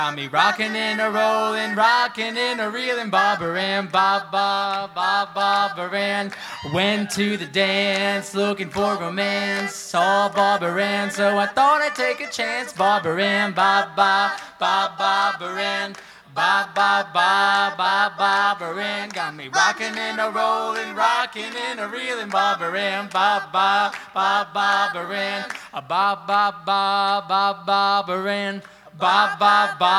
Got me rocking and a rolling, rocking and a reeling, Barbara Ann, Barbara Ann. Went to the dance looking for romance, saw Barbara Ann, so I thought I'd take a chance. Barbara Ann, Barbara Ann. Barbara Ann. Got me rocking and a rolling, rocking and a reeling, Barbara Ann, Barbara Ann. Barbara Ann.